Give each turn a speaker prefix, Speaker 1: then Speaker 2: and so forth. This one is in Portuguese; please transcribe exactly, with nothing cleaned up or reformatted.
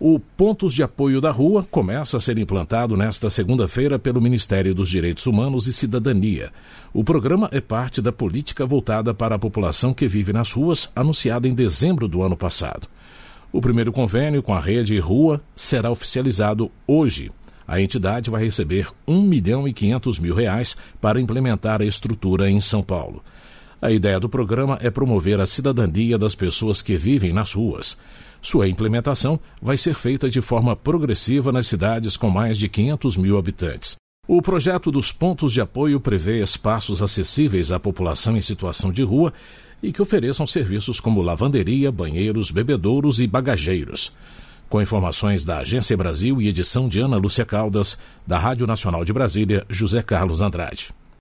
Speaker 1: O Pontos de Apoio da Rua começa a ser implantado nesta segunda-feira pelo Ministério dos Direitos Humanos e Cidadania. O programa é parte da política voltada para a população que vive nas ruas, anunciada em dezembro do ano passado. O primeiro convênio com a rede Rua será oficializado hoje. A entidade vai receber um milhão e quinhentos mil reais para implementar a estrutura em São Paulo. A ideia do programa é promover a cidadania das pessoas que vivem nas ruas. Sua implementação vai ser feita de forma progressiva nas cidades com mais de quinhentos mil habitantes. O projeto dos pontos de apoio prevê espaços acessíveis à população em situação de rua e que ofereçam serviços como lavanderia, banheiros, bebedouros e bagageiros. Com informações da Agência Brasil e edição de Ana Lúcia Caldas, da Rádio Nacional de Brasília, José Carlos Andrade.